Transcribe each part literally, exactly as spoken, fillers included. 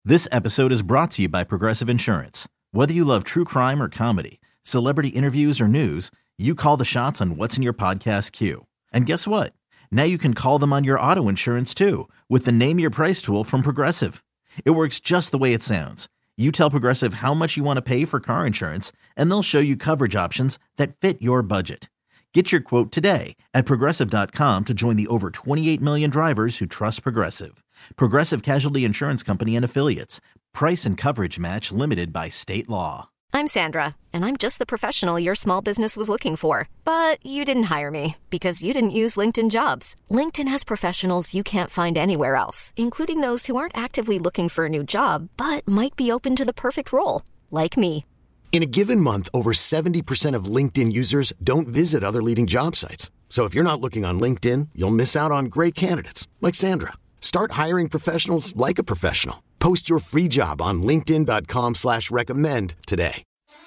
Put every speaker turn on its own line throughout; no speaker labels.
This episode is brought to you by Progressive Insurance. Whether you love true crime or comedy, celebrity interviews or news, you call the shots on what's in your podcast queue. And guess what? Now you can call them on your auto insurance too with the Name Your Price tool from Progressive. It works just the way it sounds. You tell Progressive how much you want to pay for car insurance, and they'll show you coverage options that fit your budget. Get your quote today at Progressive dot com to join the over twenty-eight million drivers who trust Progressive. Progressive Casualty Insurance Company and Affiliates. Price and coverage match limited by state law.
I'm Sandra, and I'm just the professional your small business was looking for. But you didn't hire me because you didn't use LinkedIn Jobs. LinkedIn has professionals you can't find anywhere else, including those who aren't actively looking for a new job, but might be open to the perfect role, like me.
In a given month, over seventy percent of LinkedIn users don't visit other leading job sites. So if you're not looking on LinkedIn, you'll miss out on great candidates like Sandra. Start hiring professionals like a professional. Post your free job on linkedin dot com slash recommend today.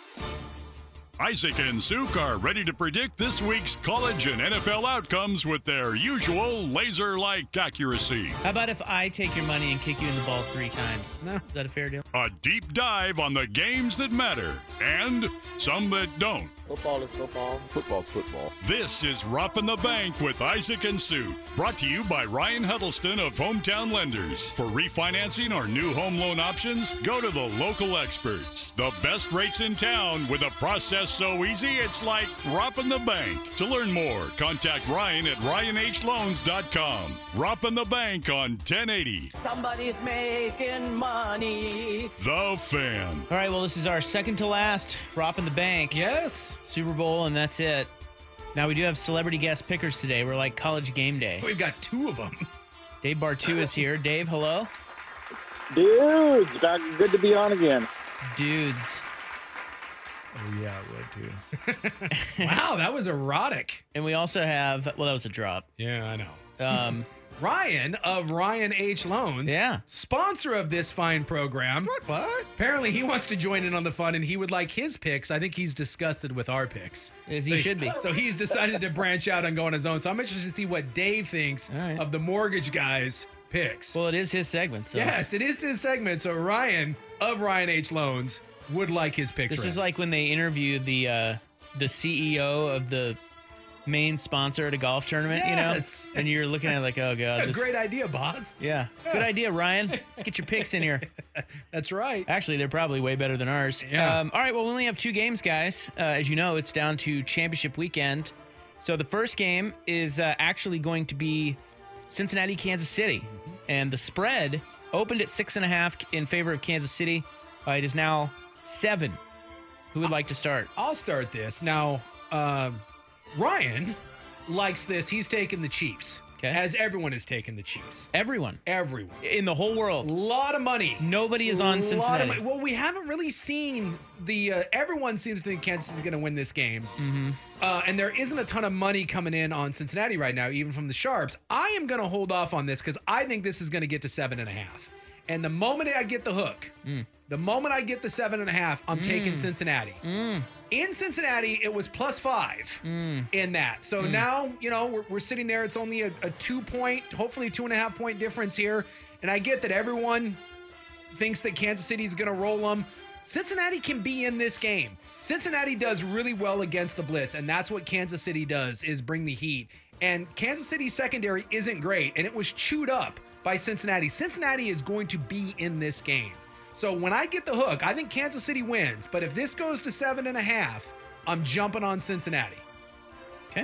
Isaac and Suk are ready to predict this week's college and N F L outcomes with their usual laser-like accuracy.
How about if I take your money and kick you in the balls three times? No. Is that a fair deal?
A deep dive on the games that matter and some that don't.
Football is football. Football's football.
This is Roppin' the Bank with Isaac and Sue. Brought to you by Ryan Huddleston of Hometown Lenders. For refinancing or new home loan options, go to the local experts. The best rates in town with a process so easy it's like Roppin' the Bank. To learn more, contact Ryan at ryan h loans dot com. Roppin' the Bank on ten eighty.
Somebody's making money.
The Fan.
All right, well, this is our second to last Roppin' the Bank.
Yes.
Super Bowl, and that's it. Now, we do have celebrity guest pickers today. We're like college game day.
We've got two of them.
Dave Bartu is here. Dave, hello.
Dudes, back, good to be on again.
Dudes.
Oh, yeah, it would, too. Wow, that was erotic.
And we also have, well, that was a drop.
Yeah, I know.
Um,
Ryan of Ryan H. Loans.
Yeah.
Sponsor of this fine program. What, what? Apparently, he wants to join in on the fun, and he would like his picks. I think he's disgusted with our picks.
As
so
he should be.
So he's decided to branch out and go on his own. So I'm interested to see what Dave thinks
right.
of the mortgage guy's picks.
Well, it is his segment. So.
Yes, it is his segment. So Ryan of Ryan H. Loans would like his picks.
This
read.
is like when they interviewed the uh, the C E O of the main sponsor at a golf tournament,
yes.
you know? And you're looking at it like, oh, God. This...
Great idea, boss.
Yeah. yeah. Good idea, Ryan. Let's get your picks in here.
That's right.
Actually, they're probably way better than ours.
Yeah.
Um, all right, well, we only have two games, guys. Uh, as you know, it's down to championship weekend. So the first game is uh, actually going to be Cincinnati, Kansas City. Mm-hmm. And the spread opened at six and a half in favor of Kansas City. Uh, it is now seven. Who would like to start?
I'll start this. Now, uh, Ryan likes this. He's taking the Chiefs.
Okay.
As everyone is taking the Chiefs.
Everyone.
Everyone.
In the whole world.
A lot of money.
Nobody is on Cincinnati.
Lot of money. Well, we haven't really seen the, uh, everyone seems to think Kansas is going to win this game.
Mm-hmm.
Uh, and there isn't a ton of money coming in on Cincinnati right now, even from the Sharps. I am going to hold off on this because I think this is going to get to seven and a half. And the moment I get the hook, mm. the moment I get the seven and a half, I'm mm. taking Cincinnati.
Mm.
In Cincinnati, it was plus five
mm.
in that. So mm. now, you know, we're, we're sitting there. It's only a, a two point, hopefully two and a half point difference here. And I get that everyone thinks that Kansas City is going to roll them. Cincinnati can be in this game. Cincinnati does really well against the blitz, and that's what Kansas City does, is bring the heat. And Kansas City's secondary isn't great, and it was chewed up by Cincinnati. Cincinnati is going to be in this game. So when I get the hook, I think Kansas City wins. But if this goes to seven and a half, I'm jumping on Cincinnati.
Okay.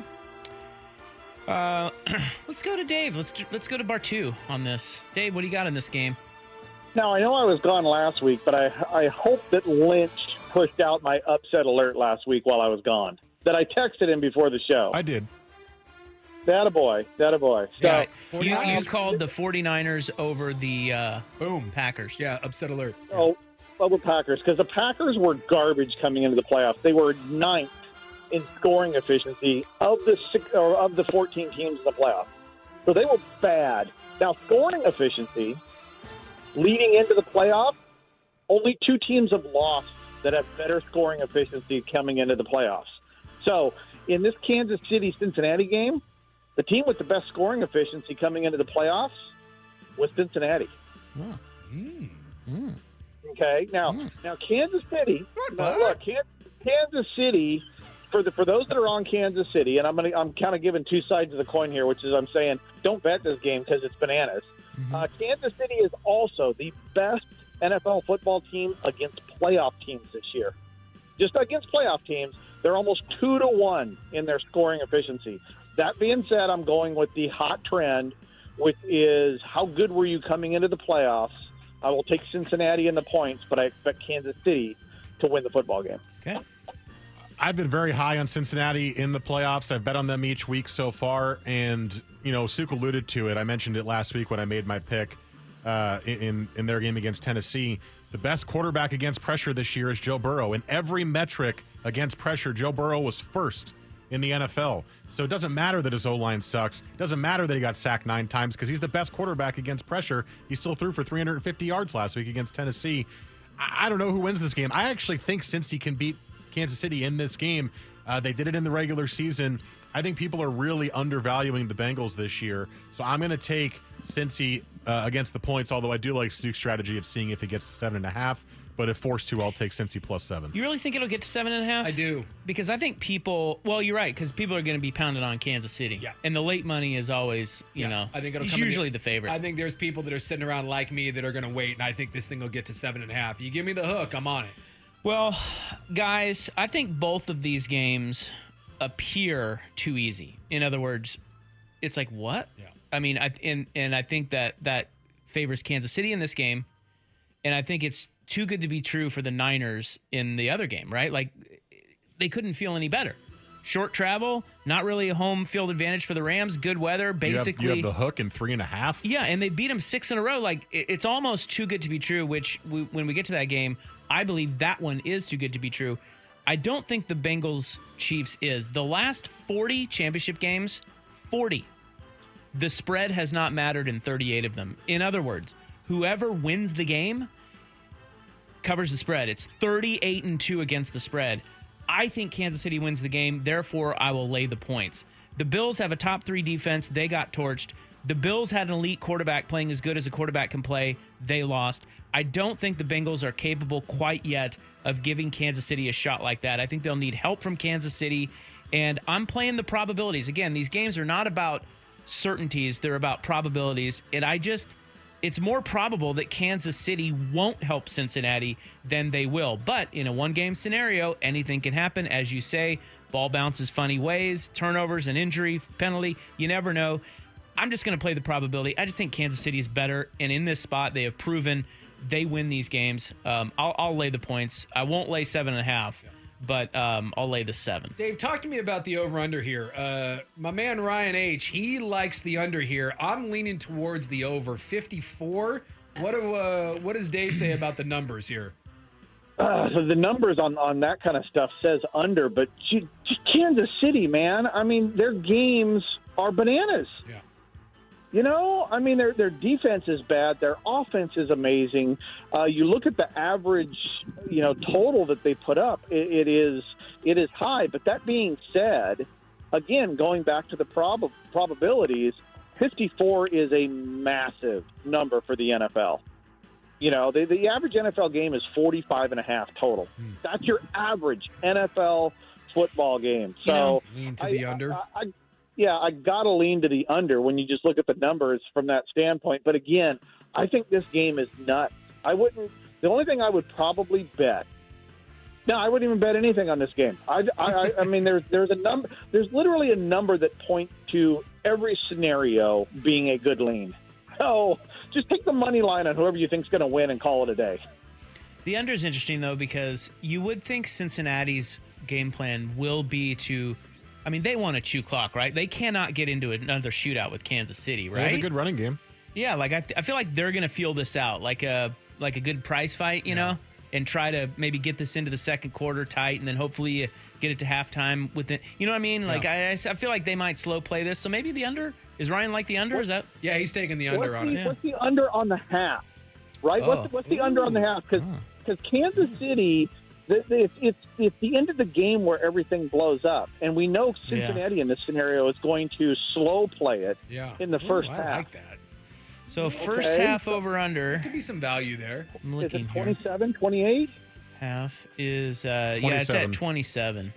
Uh, let's go to Dave. Let's let's go to Bartu on this. Dave, what do you got in this game?
Now, I know I was gone last week, but I I hope that Lynch pushed out my upset alert last week while I was gone. That I texted him before the show.
I did.
That-a-boy. That-a-boy. So,
yeah, you, you called the 49ers over the uh,
boom
Packers.
Yeah, upset alert.
Oh, over Packers. Because the Packers were garbage coming into the playoffs. They were ninth in scoring efficiency of the six, or of the fourteen teams in the playoffs. So they were bad. Now, scoring efficiency, leading into the playoffs, only two teams have lost that have better scoring efficiency coming into the playoffs. So in this Kansas City-Cincinnati game, the team with the best scoring efficiency coming into the playoffs was Cincinnati.
Oh.
Mm.
Mm.
Okay, now
Mm.
now Kansas City.
What,
Now,
bud?
look, Kansas, Kansas City. For the for those that are on Kansas City, and I'm gonna I'm kind of giving two sides of the coin here, which is I'm saying don't bet this game because it's bananas.
Mm-hmm.
Uh, Kansas City is also the best N F L football team against playoff teams this year. Just against playoff teams, they're almost two to one in their scoring efficiency. That being said, I'm going with the hot trend, which is how good were you coming into the playoffs? I will take Cincinnati in the points, but I expect Kansas City to win the football game.
Okay.
I've been very high on Cincinnati in the playoffs. I've bet on them each week so far, and you know, Suk alluded to it. I mentioned it last week when I made my pick uh, in in their game against Tennessee. The best quarterback against pressure this year is Joe Burrow. In every metric against pressure, Joe Burrow was first in the N F L. So it doesn't matter that his O-line sucks. It doesn't matter that he got sacked nine times because he's the best quarterback against pressure. He still threw for three hundred fifty yards last week against Tennessee. I, I don't know who wins this game. I actually think Cincy can beat Kansas City in this game. Uh, they did it in the regular season. I think people are really undervaluing the Bengals this year. So I'm going to take Cincy uh, against the points, although I do like Suk's strategy of seeing if it gets to seven and a half. But if forced to, I'll take Cincy plus seven.
You really think it'll get to seven and a half?
I do.
Because I think people, well, you're right, because people are going to be pounded on Kansas City.
Yeah.
And the late money is always, you
Yeah,
know,
I think it'll
he's
come in
usually
the-
the favorite.
I think there's people that are sitting around like me that are going to wait, and I think this thing will get to seven and a half. You give me the hook, I'm on it.
Well, guys, I think both of these games appear too easy. In other words, it's like, what?
Yeah.
I mean, I and and I think that that favors Kansas City in this game, and I think it's too good to be true for the Niners in the other game, right? Like, they couldn't feel any better. Short travel, not really a home field advantage for the Rams. Good weather, basically.
You have, you have the hook in three and a half.
Yeah, and they beat them six in a row. Like, it- it's almost too good to be true, which we, when we get to that game, I believe that one is too good to be true. I don't think the Bengals Chiefs is. The last forty championship games, forty, the spread has not mattered in thirty-eight of them. In other words, whoever wins the game covers the spread. It's thirty-eight and two against the spread. I think Kansas City wins the game, therefore I will lay the points. The Bills have a top three defense. They got torched. The Bills had an elite quarterback playing as good as a quarterback can play. They lost. I don't think the Bengals are capable quite yet of giving Kansas City a shot like that. I think they'll need help from Kansas City, and I'm playing the probabilities. Again, these games are not about certainties. They're about probabilities, and I just... it's more probable that Kansas City won't help Cincinnati than they will. But in a one-game scenario, anything can happen. As you say, ball bounces funny ways, turnovers, an injury, penalty. You never know. I'm just going to play the probability. I just think Kansas City is better. And in this spot, they have proven they win these games. Um, I'll, I'll lay the points. I won't lay seven and a half, but um, I'll lay the seven.
Dave, talk to me about the over-under here. Uh, my man Ryan H., he likes the under here. I'm leaning towards the over. fifty-four. What do uh, what does Dave say about the numbers here?
Uh, so the numbers on, on that kind of stuff says under, but gee, just Kansas City, man. I mean, their games are bananas.
Yeah.
You know, I mean, their their defense is bad. Their offense is amazing. Uh, you look at the average, you know, total that they put up. It, it is it is high. But that being said, again, going back to the prob- probabilities, fifty-four is a massive number for the N F L. You know, the, the average N F L game is forty-five and a half total. Hmm. That's your average N F L football game. So
you know, lean to the
I,
under.
I, I, Yeah, I got to lean to the under when you just look at the numbers from that standpoint. But again, I think this game is nuts. I wouldn't – the only thing I would probably bet – no, I wouldn't even bet anything on this game. I, I, I mean, there's there's a number – there's literally a number that points to every scenario being a good lean. So just take the money line on whoever you think is going to win and call it a day.
The under is interesting, though, because you would think Cincinnati's game plan will be to – I mean, they want to chew clock, right? They cannot get into another shootout with Kansas City, right?
They have a good running game.
Yeah, like I, I feel like they're going to feel this out, like a like a good prize fight, you yeah. know, and try to maybe get this into the second quarter tight, and then hopefully you get it to halftime with it. You know what I mean? Like yeah. I, I feel like they might slow play this. So maybe the under. Is Ryan like the under?
What?
Is that?
Yeah, he's taking the under
what's
on
the,
it.
What's the under on the half? Right?
Oh.
What's the, what's the under on the half? Because because oh. Kansas City. It's, it's, it's the end of the game where everything blows up. And we know Cincinnati yeah. in this scenario is going to slow play it
yeah.
in the first
Ooh,
half.
I like that.
So first
Okay.
half over under.
Could be some value there.
I'm
Is
looking
it
here.
twenty-seven, twenty-eight?
Half is uh yeah, it's at twenty-seven.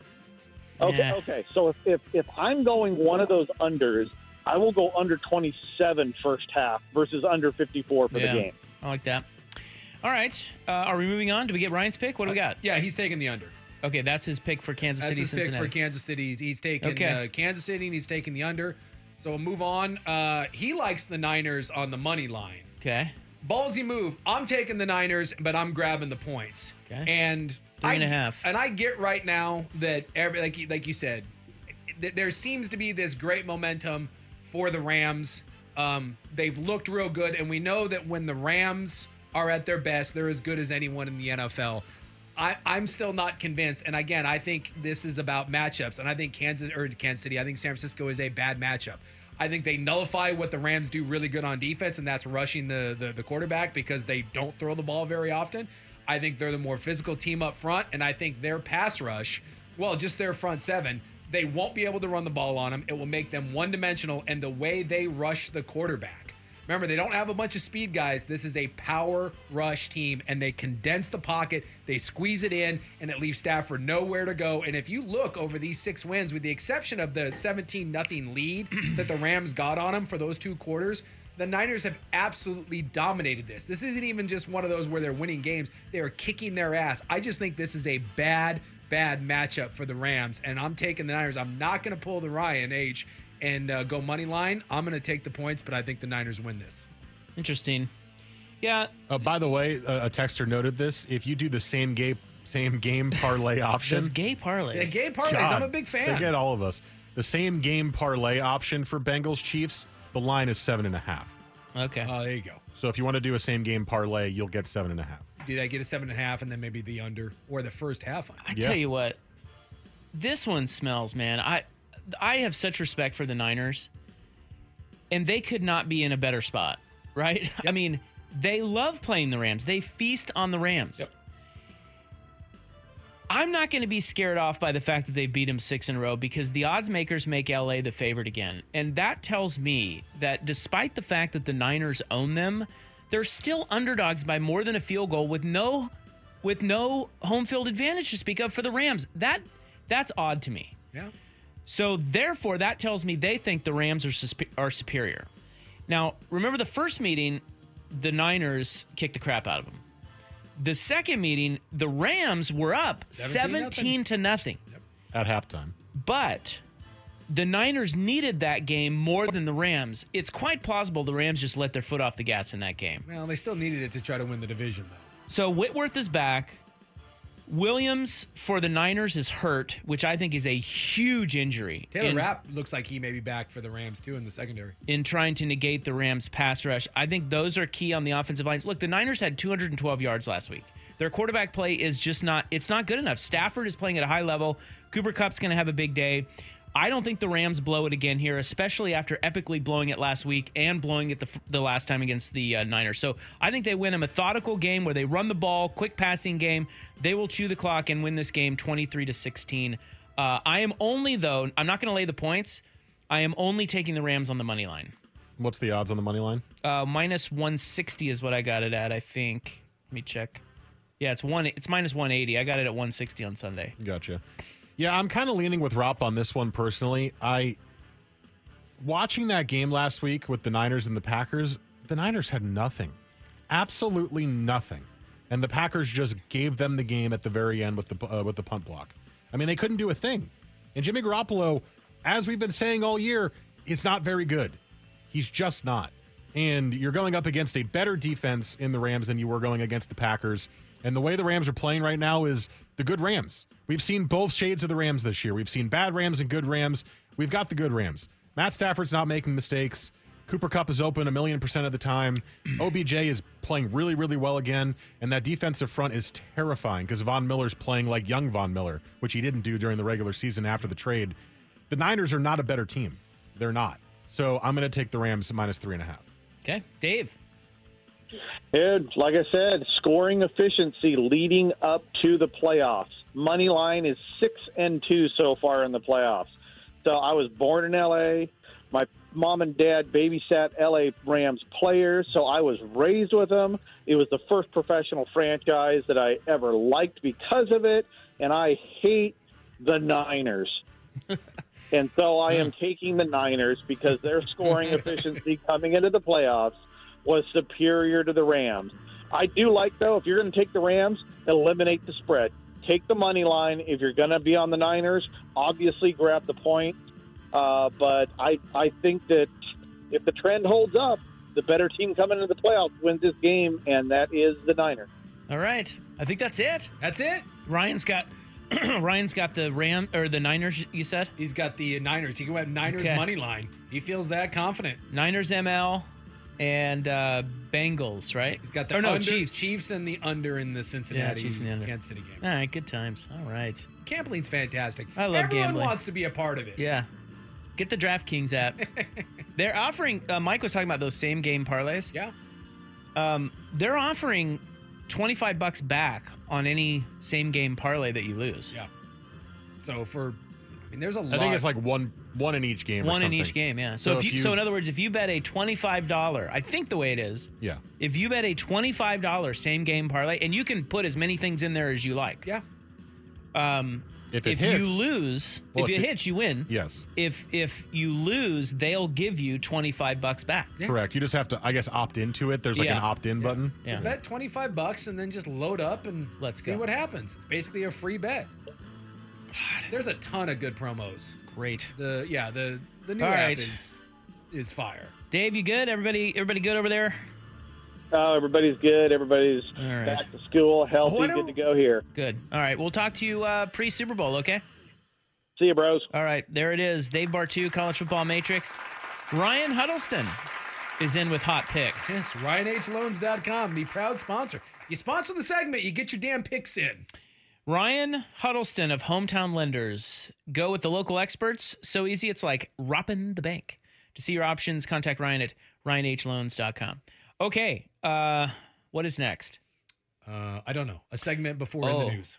Okay,
Yeah.
okay. So if, if, if I'm going one of those unders, I will go under twenty-seven first half versus under fifty-four for
Yeah.
the game.
I like that. All right. Uh, are we moving on? Do we get Ryan's pick? What do we got?
Yeah, he's taking the under.
Okay, that's his pick for Kansas
That's
City,
his
Cincinnati.
pick for Kansas City. He's, he's taking
Okay.
uh, Kansas City and he's taking the under. So we'll move on. Uh, he likes the Niners on the money line.
Okay.
Ballsy move. I'm taking the Niners, but I'm grabbing the points.
Okay.
And
Three
I,
and a half.
And I get right now that every like you- like you said, th- there seems to be this great momentum for the Rams. Um, they've looked real good, and we know that when the Rams are at their best, they're as good as anyone in the N F L. I, I'm still not convinced. And again, I think this is about matchups. And I think Kansas or Kansas City, I think San Francisco is a bad matchup. I think they nullify what the Rams do really good on defense, and that's rushing the, the, the quarterback because they don't throw the ball very often. I think they're the more physical team up front, and I think their pass rush, well, just their front seven, they won't be able to run the ball on them. It will make them one-dimensional, and the way they rush the quarterback. Remember, they don't have a bunch of speed guys. This is a power rush team, and they condense the pocket, they squeeze it in, and it leaves Stafford nowhere to go. And if you look over these six wins, with the exception of the seventeen nothing lead that the Rams got on them for those two quarters, the Niners have absolutely dominated this. This isn't even just one of those where they're winning games. They are kicking their ass. I just think this is a bad, bad matchup for the Rams, and I'm taking the Niners. I'm not going to pull the Ryan H and uh, go money line. I'm going to take the points, but I think the Niners win this.
Interesting. Yeah.
Uh, by the way, a, a texter noted this. If you do the same game, same game parlay option,
Those gay parlays.
Yeah, gay parlays.
God,
I'm a big fan.
They get all of us. The same game parlay option for Bengals Chiefs. The line is seven and a half.
Okay.
Oh, there you go.
So if you want to do a same game parlay, you'll get seven and a half.
Do that, get a seven and a half, and then maybe the under or the first half under.
I
Yeah.
tell you what, this one smells, man. I I have such respect for the Niners, and they could not be in a better spot, right? I mean, they love playing the Rams. They feast on the Rams.
Yep.
I'm not going to be scared off by the fact that they beat them six in a row because the odds makers make L A the favorite again. And that tells me that despite the fact that the Niners own them, they're still underdogs by more than a field goal with no with no home field advantage to speak of for the Rams. That that's odd to me.
Yeah.
So therefore, that tells me they think the Rams are susp- are superior. Now, remember the first meeting, the Niners kicked the crap out of them. The second meeting, the Rams were up seventeen to nothing.
At halftime.
But the Niners needed that game more than the Rams. It's quite plausible the Rams just let their foot off the gas in that game.
Well, they still needed it to try to win the division, though.
So Whitworth is back. Williams for the Niners is hurt, which I think is a huge injury.
Taylor
in,
Rapp looks like he may be back for the Rams, too, in the secondary.
in trying to negate the Rams' pass rush. I think those are key on the offensive lines. Look, the Niners had two hundred twelve yards last week. Their quarterback play is just not, it's not good enough. Stafford is playing at a high level. Cooper Kupp's going to have a big day. I don't think the Rams blow it again here, especially after epically blowing it last week and blowing it the, the last time against the uh, Niners. So I think they win a methodical game where they run the ball, quick passing game. They will chew the clock and win this game twenty-three to sixteen. Uh, I am only, though, I'm not going to lay the points. I am only taking the Rams on the money line.
What's the odds on the money line?
Uh, minus one sixty is what I got it at, I think. Let me check. Yeah, it's one. It's minus one eighty. I got it at one sixty on Sunday.
Gotcha. Yeah, I'm kind of leaning with Rop on this one personally. I watching that game last week with the Niners and the Packers, the Niners had nothing. Absolutely nothing. And the Packers just gave them the game at the very end with the uh, with the punt block. I mean, they couldn't do a thing. And Jimmy Garoppolo, as we've been saying all year, is not very good. He's just not. And you're going up against a better defense in the Rams than you were going against the Packers. And the way the Rams are playing right now is the good Rams. We've seen both shades of the Rams this year. We've seen bad Rams and good Rams. We've got the good Rams. Matt Stafford's not making mistakes. Cooper Kupp is open a million percent of the time. O B J is playing really, really well again. And that defensive front is terrifying because Von Miller's playing like young Von Miller, which he didn't do during the regular season after the trade. The Niners are not a better team. They're not. So I'm going to take the Rams minus three and a half.
Okay, Dave.
Dude, like I said, scoring efficiency leading up to the playoffs. Money line is six and two so far in the playoffs. So I was born in L A. My mom and dad babysat L A Rams players, so I was raised with them. It was the first professional franchise that I ever liked because of it, and I hate the Niners. And so I am taking the Niners because their scoring efficiency coming into the playoffs was superior to the Rams. I do like, though, if you're going to take the Rams, eliminate the spread. Take the money line. If you're going to be on the Niners, obviously grab the point. Uh, but I, I think that if the trend holds up, the better team coming into the playoffs wins this game, and that is the Niners.
All right. I think that's it.
That's it.
Ryan's got Ryan's got the Ram or the Niners, you said?
He's got the Niners. He can have Niners
Okay.
money line. He feels that confident.
Niners M L and uh, Bengals, right?
He's got the
or no,
under,
Chiefs.
Chiefs and the under in the Cincinnati
Yeah, Chiefs and the under.
Kansas City game.
All right, good times. All right.
Gambling's fantastic.
I love
Everyone
gambling.
wants to be a part of it.
Yeah. Get the DraftKings app. They're offering, uh, Mike was talking about those same game parlays.
Yeah.
Um, they're offering twenty-five bucks back on any same game parlay that you lose.
Yeah. So for, I mean, there's a lot.
I think it's like one one in each game. or
One in
something.
each game, yeah. So,
So
if
if
you,
you-
so in other words, if you bet a twenty-five dollars, I think the way it is,
Yeah.
if you bet a twenty-five dollars same game parlay, and you can put as many things in there as you like.
Yeah.
Um,
If
if
it hits,
you lose,
well,
if,
if
it
it-
hits, you win.
Yes.
If if you lose, they'll give you twenty-five bucks back.
Yeah.
Correct. You just have to, I guess, opt into it. There's like
Yeah.
an opt-in button.
Yeah.
Bet twenty-five bucks and then just load up and
Let's
see
go.
what happens. It's basically a free bet. There's a ton of good promos.
Great.
The yeah, the the new
All
app
right.
is is fire.
Dave, you good? Everybody everybody good over there?
Uh, everybody's good. Everybody's
All right.
back to school, healthy,
What
good
do-
to go here.
Good. All right. We'll talk to you uh, pre-Super Bowl, okay?
See you, bros.
All right. There it is. Dave Bartu, College Football Matrix. Ryan Huddleston is in with hot picks.
Yes, Ryan H Loans dot com, the proud sponsor. You sponsor the segment, you get your damn picks in.
Ryan Huddleston of Hometown Lenders. Go with the local experts. So easy, it's like robbing the bank. To see your options, contact Ryan at Ryan H Loans dot com. Okay, uh, what is next?
Uh, I don't know. A segment before in
Oh.
the news.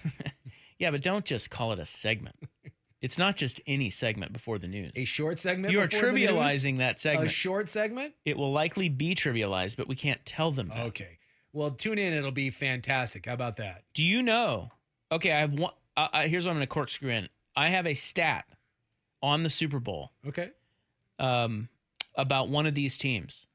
Yeah, but don't just call it a segment. It's not just any segment before the news.
A short segment
You are
before the news?
trivializing that
A
segment.
short segment?
It will likely be trivialized, but we can't tell them that.
Okay. Well, tune in. It'll be fantastic. How about that?
Do you know? Okay, I have one. Uh, uh, here's what I'm going to corkscrew in. I have a stat on the Super Bowl
Okay.
um, about one of these teams.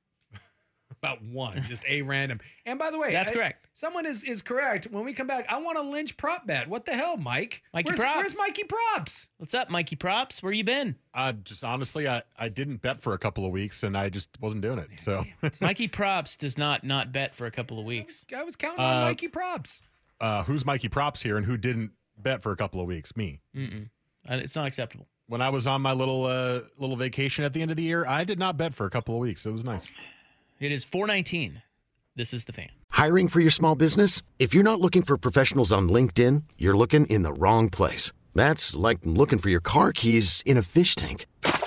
About one, just a random. And by the way,
That's
I-
correct.
Someone is is correct. When we come back, I want a Lynch prop bet. What the hell, Mike?
Mikey
where's,
Props.
Where's Mikey Props?
What's up, Mikey Props? Where you been?
Uh, just honestly, I, I didn't bet for a couple of weeks, and I just wasn't doing it. So
Mikey Props does not not bet for a couple of weeks.
I was counting on
Uh,
Mikey Props.
uh, who's Mikey Props here, and who didn't bet for a couple of weeks? Me.
Mm-mm. Uh, It's not acceptable.
When I was on my little uh, little vacation at the end of the year, I did not bet for a couple of weeks. It was nice.
It is four nineteen. This is the Fan.
Hiring for your small business? If you're not looking for professionals on LinkedIn, you're looking in the wrong place. That's like looking for your car keys in a fish tank.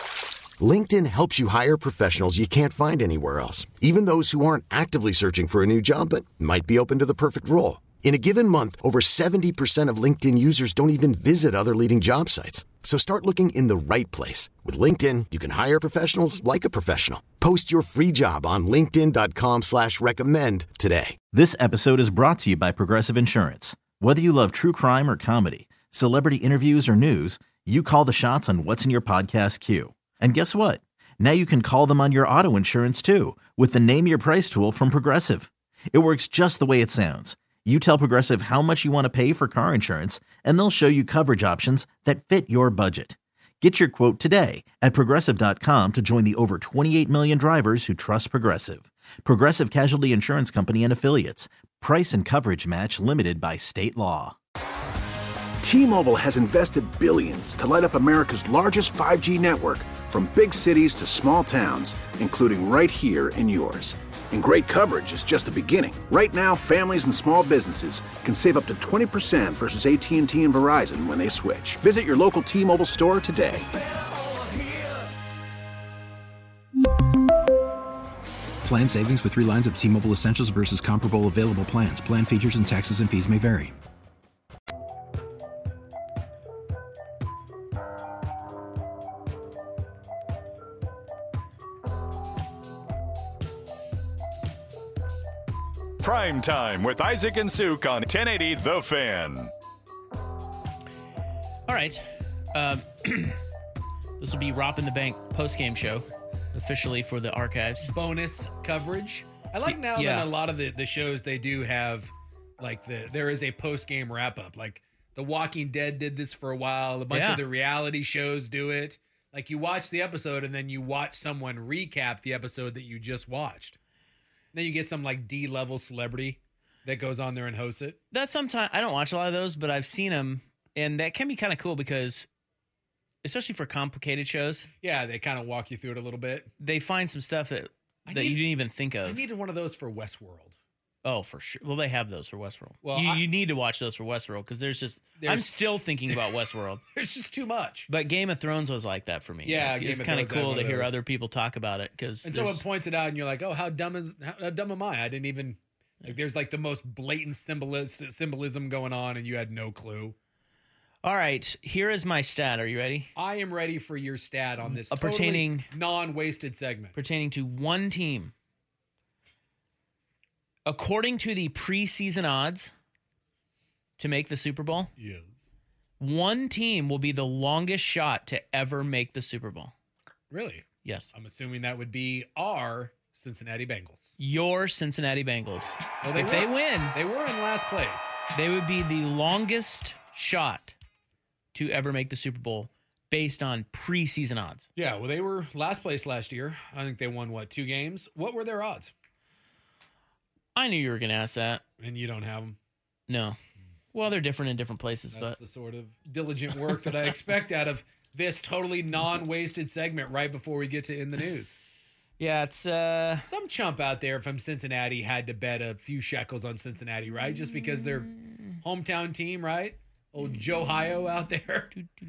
LinkedIn helps you hire professionals you can't find anywhere else, even those who aren't actively searching for a new job but might be open to the perfect role. In a given month, over seventy percent of LinkedIn users don't even visit other leading job sites. So start looking in the right place. With LinkedIn, you can hire professionals like a professional. Post your free job on linkedin dot com slash recommend today.
This episode is brought to you by Progressive Insurance. Whether you love true crime or comedy, celebrity interviews or news, you call the shots on what's in your podcast queue. And guess what? Now you can call them on your auto insurance too with the Name Your Price tool from Progressive. It works just the way it sounds. You tell Progressive how much you want to pay for car insurance, and they'll show you coverage options that fit your budget. Get your quote today at Progressive dot com to join the over twenty-eight million drivers who trust Progressive. Progressive Casualty Insurance Company and Affiliates. Price and coverage match limited by state law.
T-Mobile has invested billions to light up America's largest five G network, from big cities to small towns, including right here in yours. And great coverage is just the beginning. Right now, families and small businesses can save up to twenty percent versus A T and T and Verizon when they switch. Visit your local T-Mobile store today.
Plan savings with three lines of T-Mobile Essentials versus comparable available plans. Plan features and taxes and fees may vary.
Prime Time with Isaac and Suk on ten eighty The Fan.
All right. Um, this will be Rop in the Bank post-game show, officially for the archives.
Bonus coverage. I like now
yeah.
that a lot of the, the shows they do have, like, the there is a post-game wrap-up. Like, The Walking Dead did this for a while. A bunch
Yeah.
of the reality shows do it. Like, you watch the episode, and then you watch someone recap the episode that you just watched. And then you get some, like, D-level celebrity that goes on there and hosts it.
That's sometimes, I don't watch a lot of those, but I've seen them, and that can be kind of cool because, especially for complicated shows.
Yeah, they kind of walk you through it a little bit.
They find some stuff that,
I
that
need,
you didn't even think of.
I needed one of those for Westworld.
Oh, for sure. Well, they have those for Westworld.
Well,
you,
I,
you need to watch those for Westworld because there's just,
There's-
I'm still thinking about Westworld.
There's just too much.
But Game of Thrones was like that for me.
Yeah,
Like,
Game
it's
of
kind of
Thrones had
cool
one
to
of
hear
those.
other people talk about it because
And someone points it out, and you're like, "Oh, how dumb is how dumb am I? I didn't even like." There's like the most blatant symbolis- symbolism going on, and you had no clue.
All right, here is my stat. Are you ready?
I am ready for your stat on this
Uh,
totally
pertaining-
non-wasted segment.
Pertaining to one team. According to the preseason odds to make the Super Bowl,
Yes.
one team will be the longest shot to ever make the Super Bowl.
Really?
Yes.
I'm assuming that would be our Cincinnati Bengals.
Your Cincinnati Bengals.
Well, they
if
were-
they win,
They were in last place.
they would be the longest shot to ever make the Super Bowl based on preseason odds.
Yeah, well, they were last place last year. I think they won, what, two games? What were their odds?
I knew you were going to ask that.
And you don't have them.
No. Well, they're different in different places,
That's
but
the sort of diligent work that I expect out of this totally non-wasted segment right before we get to In the News.
yeah, it's uh
Some chump out there from Cincinnati had to bet a few shekels on Cincinnati, right? Just because they're hometown team, right? Old Joe Hio out there.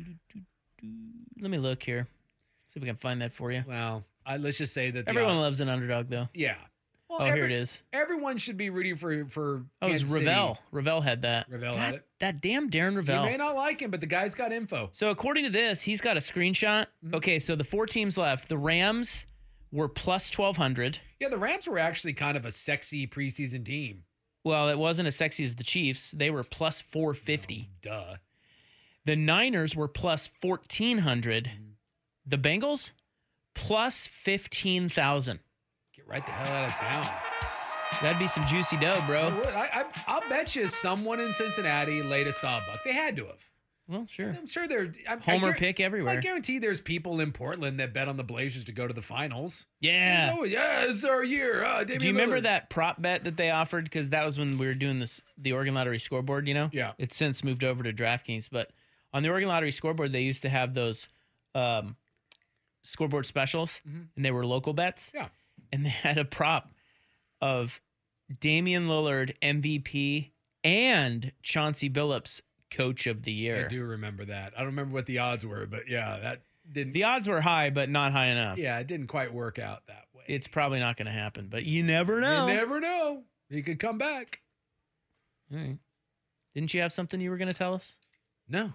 let me look here. See if we can find that for you.
Well, I, let's just say that the
Everyone
odd-
loves an underdog, though.
yeah. Well,
Oh,
every-
here it is.
Everyone should be rooting for for.
Oh, it was
Kansas City.
Ravel. Ravel had that.
Ravel
that,
had it.
That damn Darren Ravel.
You may not like him, but the guy's got info.
So according to this, he's got a screenshot.
Mm-hmm.
Okay, so the four teams left. The Rams were plus twelve hundred.
Yeah, the Rams were actually kind of a sexy preseason team.
Well, it wasn't as sexy as the Chiefs. They were plus four fifty.
Oh, duh.
The Niners were plus fourteen hundred.
Mm-hmm.
The Bengals plus fifteen thousand.
Get right the hell out of town.
That'd be some juicy dough,
I
bro.
would. I, I, I'll bet you someone in Cincinnati laid a sawbuck. They had to have.
Well, sure.
I'm sure they're I,
Homer
I, guar-
pick everywhere.
I guarantee there's people in Portland that bet on the Blazers to go to the finals.
Yeah.
It's always, yeah, it's our year. Uh,
Do you remember that prop bet that they offered? Because that was when we were doing this, the Oregon Lottery scoreboard, you know?
Yeah.
It's since moved over to DraftKings. But on the Oregon Lottery scoreboard, they used to have those um, scoreboard specials, and they were local bets.
Yeah.
And they had a prop of Damian Lillard, M V P, and Chauncey Billups, Coach of the Year.
I do remember that. I don't remember what the odds were, but yeah, that didn't.
The odds were high, but not high enough.
Yeah, it didn't quite work out that way.
It's probably not going to happen, but you never know.
You never know. He could come back.
All right. Didn't you have something you were going to tell us?
No.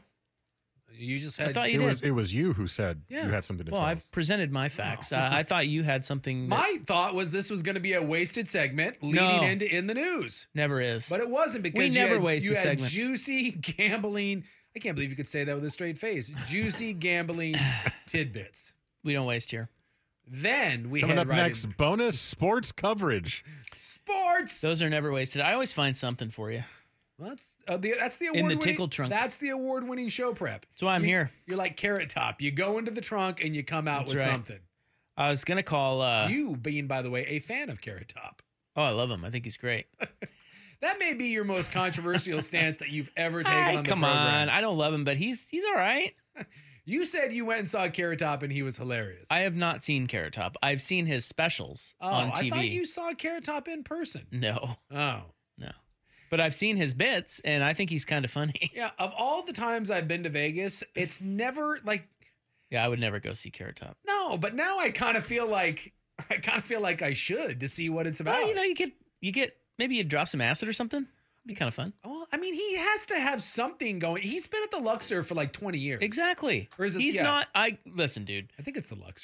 You just
I
had.
thought you
It
did.
was it was you who said
Yeah.
you had something to
Well,
tell
I've
us.
presented my facts. Uh, I thought you had something. that
My thought was this was going to be a wasted segment leading
No.
into In the News.
never is.
But it wasn't because
We
you
never
had,
waste
you
a
had
segment.
juicy gambling. I can't believe you could say that with a straight face. Juicy gambling tidbits.
We don't waste here.
Then we
Coming
head
up
right
next,
in-
bonus sports coverage.
sports.
Those are never wasted. I always find something for you.
Well, that's uh, the that's the
In the
award-winning-
tickle trunk.
That's the award-winning show prep.
That's why I'm
You-
here.
You're like Carrot Top. You go into the trunk and you come out
That's
with
right.
something.
I was gonna call. Uh,
you being, by the way, a fan of Carrot Top.
oh, I love him. I think he's great.
That may be your most controversial stance that you've ever taken
Ay,
on the
come
program.
on. I don't love him, but he's he's all right.
You said you went and saw Carrot Top and he was hilarious.
I have not seen Carrot Top. I've seen his specials
oh,
on
I
T V.
thought you saw Carrot Top in person.
No,
Oh.
no. But I've seen his bits, and I think he's kind of funny.
Yeah, of all the times I've been to Vegas, it's never like
Yeah, I would never go see Carrot Top.
no, but now I kind of feel like I kind of feel like I should to see what it's about.
Well, you know, you get you get maybe you drop some acid or something. Be kind of fun.
Well, I mean, he has to have something going. He's been at the Luxor for like twenty years.
Exactly.
Or is it-
He's
yeah.
not. I listen, dude.
I think it's the Luxor.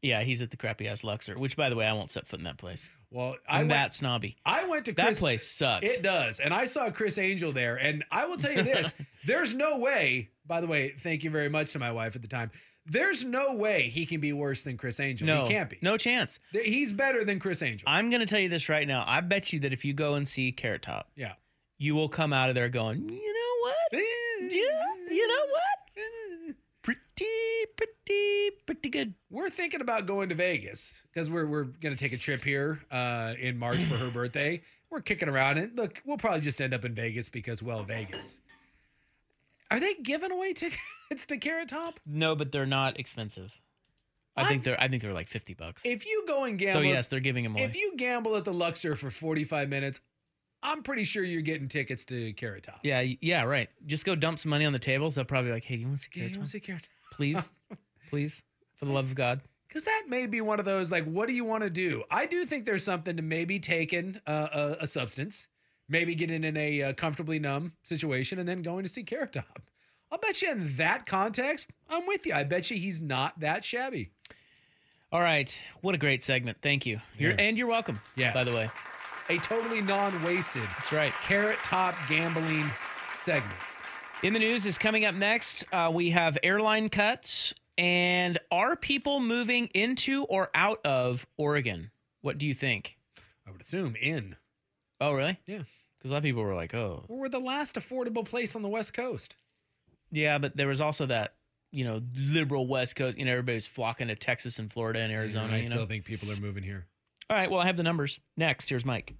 Yeah, he's at the crappy ass Luxor, which, by the way, I won't set foot in that place.
Well,
I'm
I went,
that snobby.
I went to
that
Chris,
place sucks.
It does, and I saw Chris Angel there, and I will tell you this: there's no way. By the way, thank you very much to my wife at the time. There's no way he can be worse than Chris Angel.
No,
he can't be.
No chance.
He's better than Chris Angel.
I'm going to tell you this right now. I bet you that if you go and see Carrot Top,
yeah,
you will come out of there going, you know what? yeah, you know what? Pretty, pretty, pretty good.
We're thinking about going to Vegas because we're we're going to take a trip here uh, in March for her birthday. We're kicking around, and look, we'll probably just end up in Vegas because, well, Vegas. Are they giving away tickets to Carrot Top?
No, but they're not expensive. I I'm, think they're I think they're like fifty bucks.
If you go and gamble,
so yes, they're giving them away.
If you gamble at the Luxor for forty-five minutes, I'm pretty sure you're getting tickets to Carrot Top.
Yeah, yeah, right. Just go dump some money on the tables. They'll probably be like, hey, do you want to see Carrot
yeah,
Top?
You want to see Carrot Top?
Please, please, for the love of God.
Because that may be one of those, like, what do you want to do? I do think there's something to maybe taking uh, a, a substance, maybe getting in a uh, comfortably numb situation, and then going to see Carrot Top. I'll bet you in that context, I'm with you. I bet you he's not that shabby.
All right. What a great segment. Thank you. You're,
Yeah.
And you're welcome,
Yes.
by the way.
A totally non-wasted
That's right.
Carrot Top gambling segment.
In the news is coming up next. Uh, we have airline cuts, and are people moving into or out of Oregon? What do you think?
I would assume in.
Oh, really?
Yeah.
Because a lot of people were like, oh.
We're the last affordable place on the West Coast.
Yeah, but there was also that, you know, liberal West Coast. You know, everybody's flocking to Texas and Florida and Arizona.
Yeah, I
you
still
know?
think people are moving here.
All right, well, I have the numbers. Next, here's Mike.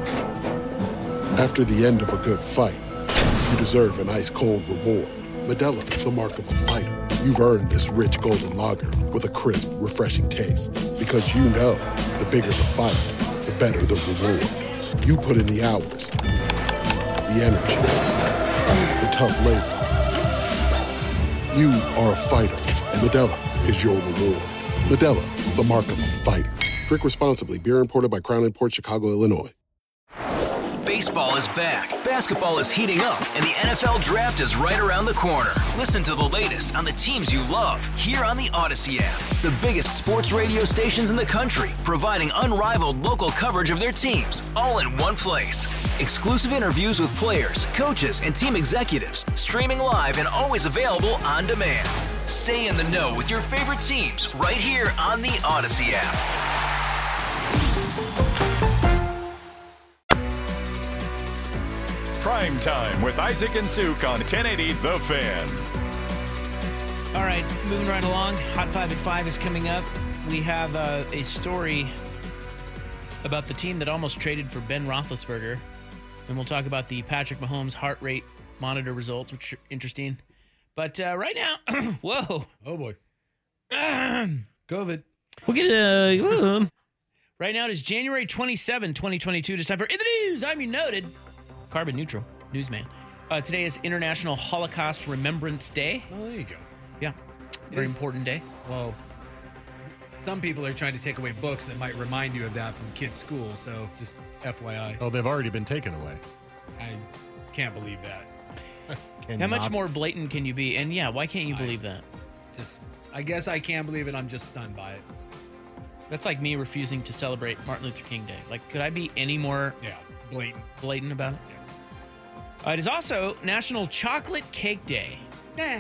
After the end of a good fight, you deserve an ice-cold reward. Modelo, the mark of a fighter. You've earned this rich golden lager with a crisp, refreshing taste. Because you know, the bigger the fight, the better the reward. You put in the hours, the energy, the tough labor. You are a fighter, and Modelo is your reward. Modelo, the mark of a fighter. Drink responsibly. Beer imported by Crown Imports, Chicago, Illinois.
Baseball is back, basketball is heating up, and the N F L Draft is right around the corner. Listen to the latest on the teams you love here on the Odyssey app. The biggest sports radio stations in the country, providing unrivaled local coverage of their teams, all in one place. Exclusive interviews with players, coaches, and team executives, streaming live and always available on demand. Stay in the know with your favorite teams right here on the Odyssey app.
Prime Time with Isaac and Suk on ten eighty The Fan.
All right, moving right along. Hot Five at Five is coming up. We have uh, a story about the team that almost traded for Ben Roethlisberger. And we'll talk about the Patrick Mahomes heart rate monitor results, which are interesting. But uh, right now, whoa.
Oh, boy. COVID.
We'll get it. Uh, right now, it is January twenty-seventh, twenty twenty-two. It's time for In the News. I'm your noted carbon neutral newsman. Uh, today is International Holocaust Remembrance Day.
Oh, there you go.
Yeah. Very
It's-
important day.
Well, some people are trying to take away books that might remind you of that from kids' school, so just F Y I.
Oh, they've already been taken away.
I can't believe that.
Can
How
you
much
not?
more blatant can you be? And yeah, why can't you
I-
believe that?
Just, I guess I can believe it. I'm just stunned by it.
That's like me refusing to celebrate Martin Luther King Day. Like, could I be any more
Yeah, blatant.
blatant about it? Uh, it is also National Chocolate Cake Day.
Yeah.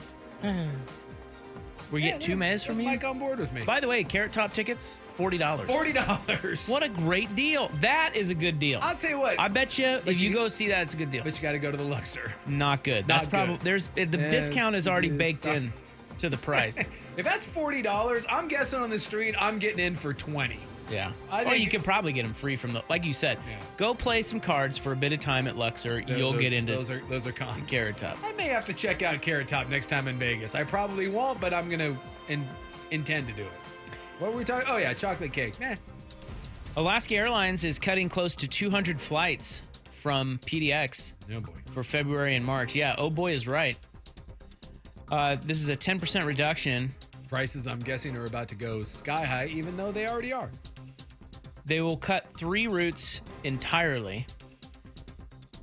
We
Yeah,
get two
yeah,
mez from you.
Mike on board with me.
By the way, Carrot Top tickets, forty dollars.
forty dollars.
What a great deal. That is a good deal.
I'll tell you what.
I bet you
But
if you,
you-
go see that, it's a good deal.
But you got to go to the Luxor.
Not good.
Not
That's probably
good.
there's the
Yes,
discount is already
it's
baked
not-
in to the price.
If that's forty dollars, I'm guessing on the street, I'm getting in for twenty.
Yeah.
I
Or
think-
you could probably get them free from the, like you said,
Yeah.
go play some cards for a bit of time at Luxor.
Those-
You'll
those-
get into
those are those are con.
Carrot Top.
I may have to check out Carrot Top next time in Vegas. I probably won't, but I'm gonna in, intend to do it. What were we talking? Oh yeah, chocolate cake. Nah.
Alaska Airlines is cutting close to two hundred flights from P D X
Oh boy.
for February and March. Yeah, oh boy is right. Uh, this is a ten percent reduction.
Prices, I'm guessing, are about to go sky high, even though they already are.
They will cut three routes entirely,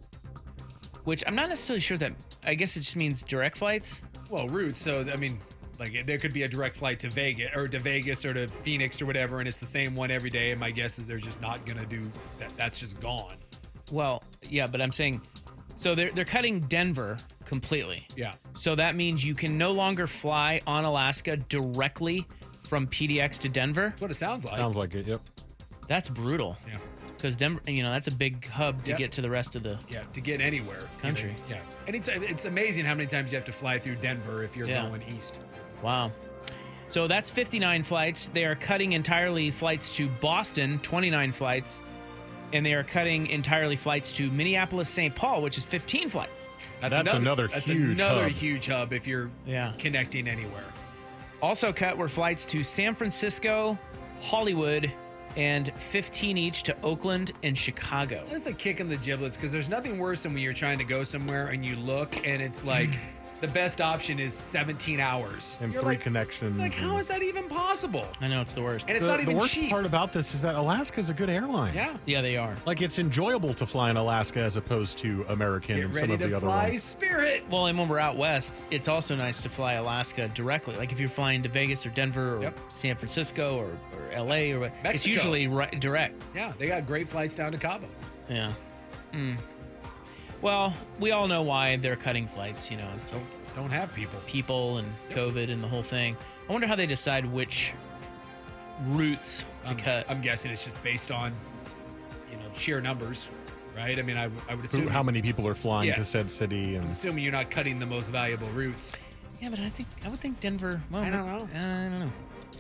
which I'm not necessarily sure that, I guess it just means direct flights.
Well, routes. So I mean, Like it, there could be a direct flight to Vegas or to Vegas or to Phoenix or whatever, and it's the same one every day. And my guess is they're just not gonna do that. That's just gone.
Well, yeah, but I'm saying, so they're they're cutting Denver completely.
Yeah.
So that means you can no longer fly on Alaska directly from P D X to Denver.
That's what it sounds like.
Sounds like it. Yep.
That's brutal.
Yeah.
Because Denver, you know, that's a big hub to
Yep.
get to the rest of the
Yeah, to get anywhere.
country.
You know, yeah. And it's it's amazing how many times you have to fly through Denver if you're
Yeah.
going east.
Wow. So that's fifty-nine flights. They are cutting entirely flights to Boston, twenty-nine flights. And they are cutting entirely flights to Minneapolis, Saint Paul, which is fifteen flights.
That's another
that's
huge
another
hub.
huge hub if you're
Yeah.
connecting anywhere.
Also cut were flights to San Francisco, Hollywood, and fifteen each to Oakland and Chicago.
That's a kick in the giblets because there's nothing worse than when you're trying to go somewhere and you look and it's like the best option is seventeen hours.
And
You're
three
like,
connections.
like, how is that even possible?
I know, it's the worst.
And it's
the,
not even
the worst
cheap.
part about this is that Alaska's a good airline.
Yeah.
Yeah, they are.
Like it's enjoyable to fly in Alaska as opposed to American
Get
and some
ready
of
to
the other
fly
ones.
Spirit.
Well, and when we're out west, it's also nice to fly Alaska directly. Like if you're flying to Vegas or Denver or
Yep.
San Francisco or, or L A or what, it's
Mexico.
usually right, direct.
Yeah, they got great flights down to Cabo.
Yeah. Mm. Well, we all know why they're cutting flights, you know, so
Don't have people.
people and COVID and the whole thing. I wonder how they decide which routes to
I'm,
cut.
I'm guessing it's just based on, you know, sheer numbers, right? I mean, I, w- I would
Who,
assume.
how many people are flying to
Yes.
said city?
I'm
And
assuming you're not cutting the most valuable routes.
Yeah, but I think I would think Denver. Well,
I don't know.
I don't know.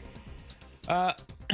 Uh,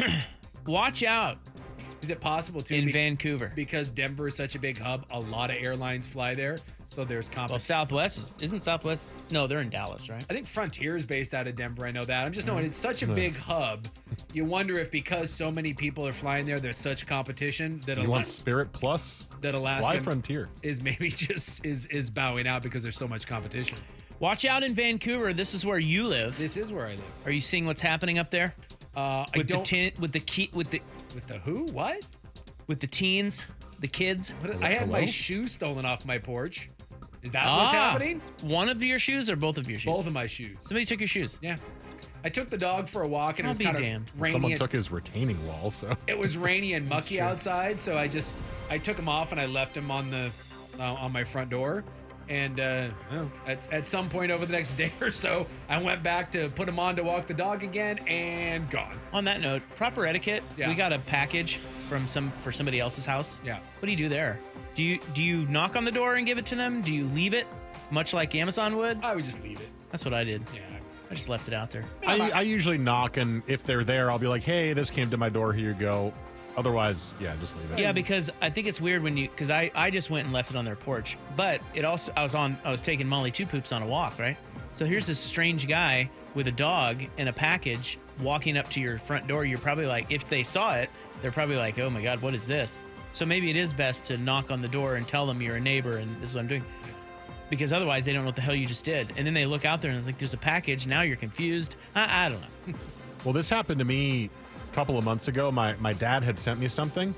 watch out
Is it possible to
in
be-
Vancouver.
because Denver is such a big hub? A lot of airlines fly there, so there's
Well,
competition.
Southwest is, isn't Southwest? No, they're in Dallas, right?
I think Frontier is based out of Denver. I know that. I'm just
Mm-hmm.
knowing it's such a big hub. You wonder if because so many people are flying there, there's such competition that
you
Ala-
want Spirit Plus?
that
Fly
Alaska
Frontier.
is maybe just is is bowing out because there's so much competition.
Watch out in Vancouver. This is where you live.
This is where I live.
Are you seeing what's happening up there?
Uh, I
With the
don't
teen, with the key, with the
with the who? What?
with the teens, the kids.
What I had my
Hello?
shoe stolen off my porch. Is that what's happening?
One of your shoes or both of your shoes?
Both of my shoes.
Somebody took your shoes.
Yeah. I took the dog for a walk and
I'll
it was
be
kind
damned.
of rainy.
Someone
and-
took his retaining wall, so
It was rainy and mucky
true.
outside, so I just I took them off and I left them on the uh, on my front door. And uh, well, at at some point over the next day or so, I went back to put them on to walk the dog again, and gone.
On that note, proper etiquette.
Yeah.
We got a package from some for somebody else's house.
Yeah.
What do you do there? Do you do you knock on the door and give it to them? Do you leave it, much like Amazon would?
I would just leave it.
That's what I did.
Yeah.
I just left it out there.
I, I usually knock, and if they're there, I'll be like, "Hey, this came to my door. Here you go." Otherwise, yeah, just leave it.
Yeah, because I think it's weird when you because I, I just went and left it on their porch. But it also I was on I was taking Molly Two Poops on a walk, right? So here's this strange guy with a dog and a package walking up to your front door. You're probably like, if they saw it, they're probably like, oh my God, what is this? So maybe it is best to knock on the door and tell them you're a neighbor and this is what I'm doing. Because otherwise they don't know what the hell you just did. And then they look out there and it's like, there's a package. Now you're confused. I, I don't know.
Well, this happened to me a couple of months ago. My my dad had sent me something,